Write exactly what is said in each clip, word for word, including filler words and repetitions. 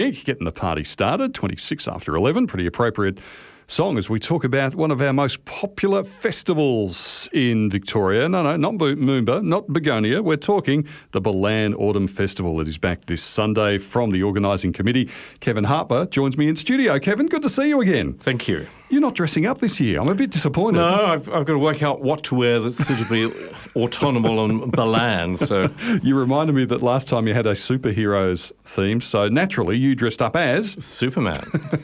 think, getting the party started. twenty-six after eleven, pretty appropriate song as we talk about one of our most popular festivals in Victoria. No, no, not Moomba, not Begonia. We're talking the Balan Autumn Festival. It is back this Sunday from the organising committee. Kevin Harper joins me in studio. Kevin, good to see you again. Thank you. You're not dressing up this year. I'm a bit disappointed. No, I've, I've got to work out what to wear that's suitably autonomal on Balan. So you reminded me that last time you had a superheroes theme, so naturally you dressed up as Superman.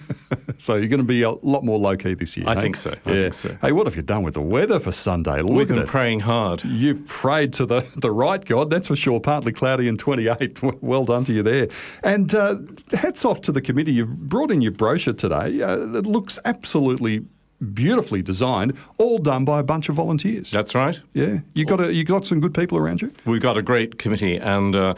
So you're going to be a lot more low-key this year. I hey? think so. I yeah. think so. Hey, what have you done with the weather for Sunday? Look We've at been it. praying hard. You've prayed to the, the right God, that's for sure. Partly cloudy and twenty-eight. Well done to you there. And uh, hats off to the committee. You've brought in your brochure today. Uh, it looks absolutely beautifully designed, all done by a bunch of volunteers. That's right. Yeah. You got a, you got some good people around you? We've got a great committee, and uh,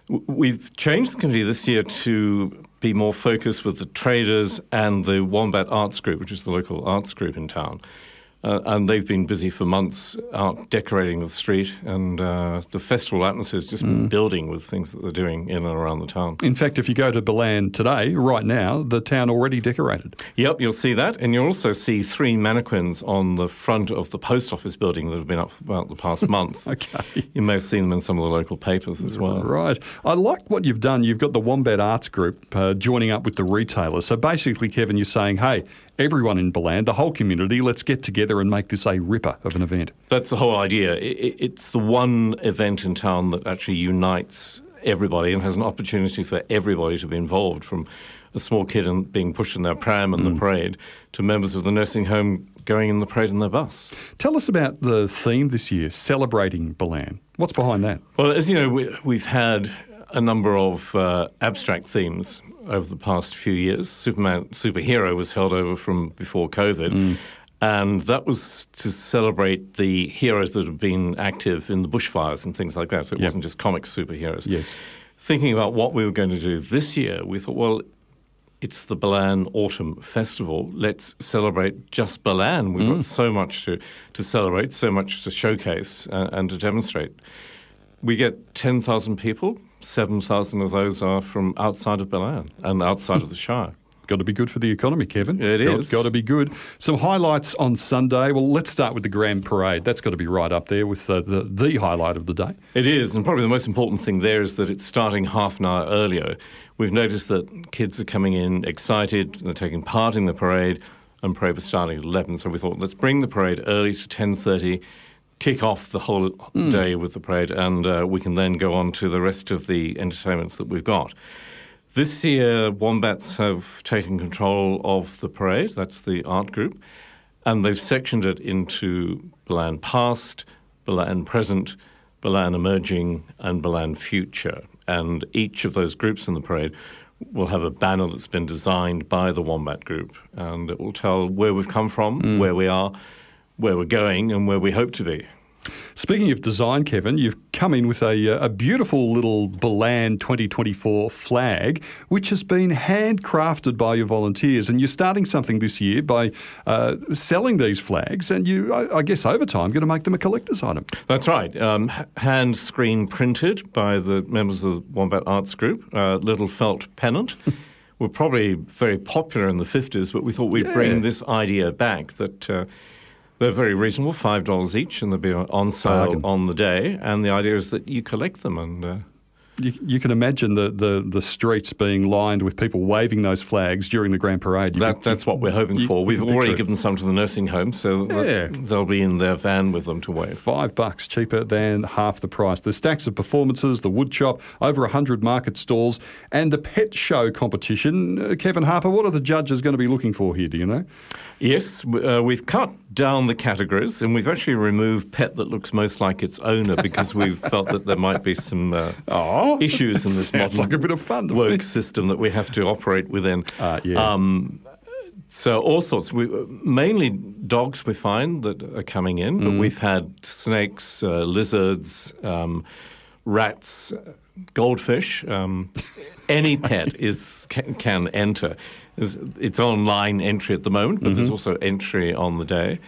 we've changed the committee this year to be more focused with the traders and the Wombat Arts Group, which is the local arts group in town. Uh, and they've been busy for months out decorating the street, and uh, the festival atmosphere has just been mm. building with things that they're doing in and around the town. In fact, if you go to Balan today, right now, the town already decorated. Yep, you'll see that, and you'll also see three mannequins on the front of the post office building that have been up for about the past month. Okay. You may have seen them in some of the local papers as well. Right. I like what you've done. You've got the Wombat Arts Group uh, joining up with the retailers. So basically, Kevin, you're saying, hey, everyone in Balan, the whole community, let's get together and make this a ripper of an event. That's the whole idea. It's the one event in town that actually unites everybody and has an opportunity for everybody to be involved, from a small kid and being pushed in their pram in mm. the parade to members of the nursing home going in the parade in their bus. Tell us about the theme this year, Celebrating Balan. What's behind that? Well, as you know, we, we've had a number of uh, abstract themes over the past few years. Superman, Superhero was held over from before COVID, mm. and that was to celebrate the heroes that have been active in the bushfires and things like that. So it yep. wasn't just comic superheroes. Yes. Thinking about what we were going to do this year, we thought, well, it's the Balan Autumn Festival. Let's celebrate just Balan. We've mm. got so much to, to celebrate, so much to showcase uh, and to demonstrate. We get ten thousand people. seven thousand of those are from outside of Balan and outside of the Shire. Got to be good for the economy, Kevin. It got, is. Got to be good. Some highlights on Sunday. Well, let's start with the Grand Parade. That's got to be right up there with the, the, the highlight of the day. It is, and probably the most important thing there is that it's starting half an hour earlier. We've noticed that kids are coming in excited, they're taking part in the parade, and parade was starting at eleven, so we thought, let's bring the parade early to ten thirty, kick off the whole mm. day with the parade, and uh, we can then go on to the rest of the entertainments that we've got. This year, Wombats have taken control of the parade. That's the art group. And they've sectioned it into Balan Past, Balan Present, Balan Emerging, and Balan Future. And each of those groups in the parade will have a banner that's been designed by the Wombat group. And it will tell where we've come from, mm. where we are, where we're going, and where we hope to be. Speaking of design, Kevin, you've come in with a, a beautiful little Balan twenty twenty-four flag, which has been handcrafted by your volunteers. And you're starting something this year by uh, selling these flags, and you, I, I guess over time, going to make them a collector's item. That's right. Um, hand screen printed by the members of the Wombat Arts Group, uh, little felt pennant. Were probably very popular in the fifties, but we thought we'd yeah. bring this idea back that... Uh, They're very reasonable, five dollars each, and they'll be on sale Bargain. on the day. And the idea is that you collect them. and uh, you, you can imagine the, the, the streets being lined with people waving those flags during the Grand Parade. You that, can, that's what we're hoping you, for. We've already true. given some to the nursing home, so yeah. they'll be in their van with them to wave. Five bucks cheaper than half the price. There's stacks of performances, the wood shop, over one hundred market stalls, and the pet show competition. Uh, Kevin Harper, what are the judges going to be looking for here, do you know? Yes, uh, we've cut down the categories, and we've actually removed pet that looks most like its owner because we've felt that there might be some uh, oh, issues in this modern like a bit of fun, work it? system that we have to operate within. Uh, yeah. Um, so all sorts. We, mainly dogs we find that are coming in, but mm. we've had snakes, uh, lizards, um, rats, goldfish. Um, any pet is can, can enter. It's, it's online entry at the moment, but mm-hmm. there's also entry on the day.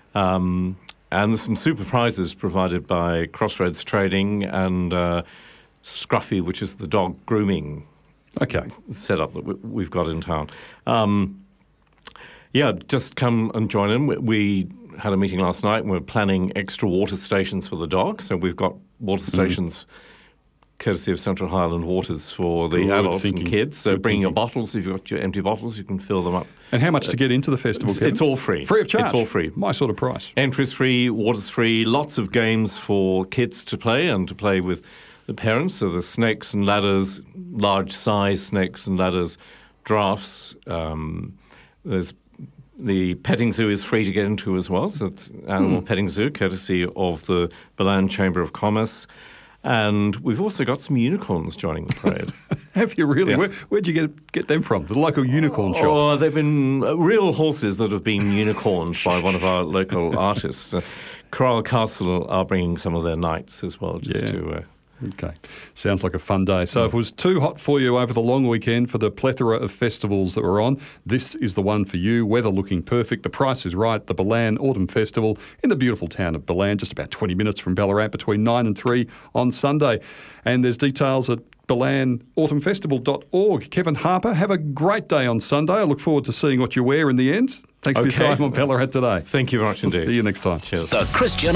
Um, and there's some super prizes provided by Crossroads Trading and uh, Scruffy, which is the dog grooming Okay. setup that we, we've got in town. Um, yeah, just come and join in. We, we had a meeting last night and we're planning extra water stations for the dogs. So we've got water stations mm. courtesy of Central Highland Waters for the Good adults thinking. and kids. So Good bring thinking. your bottles. If you've got your empty bottles, you can fill them up. And how much to get into the festival, It's, Kevin? it's all free. Free of charge? It's all free. My sort of price. Entry's free, water's free, lots of games for kids to play and to play with the parents. So there's snakes and ladders, large size snakes and ladders, drafts. Um, there's the petting zoo is free to get into as well. So it's animal Mm. petting zoo, courtesy of the Balan Chamber of Commerce. And we've also got some unicorns joining the parade. Have you really? Yeah. Where, where'd you get get them from? The local unicorn shop? Oh, they've been uh, real horses that have been unicorned by one of our local artists. Uh, Coral Castle are bringing some of their knights as well, just Yeah. to... Uh, Okay. Sounds like a fun day. So if it was too hot for you over the long weekend for the plethora of festivals that were on, this is the one for you. Weather looking perfect. The price is right. The Balan Autumn Festival in the beautiful town of Balan, just about twenty minutes from Ballarat, between nine and three on Sunday. And there's details at balan autumn festival dot org. Kevin Harper, have a great day on Sunday. I look forward to seeing what you wear in the end. Thanks for Okay. your time on Ballarat today. Thank you very much indeed. See you next time. Cheers. The Christian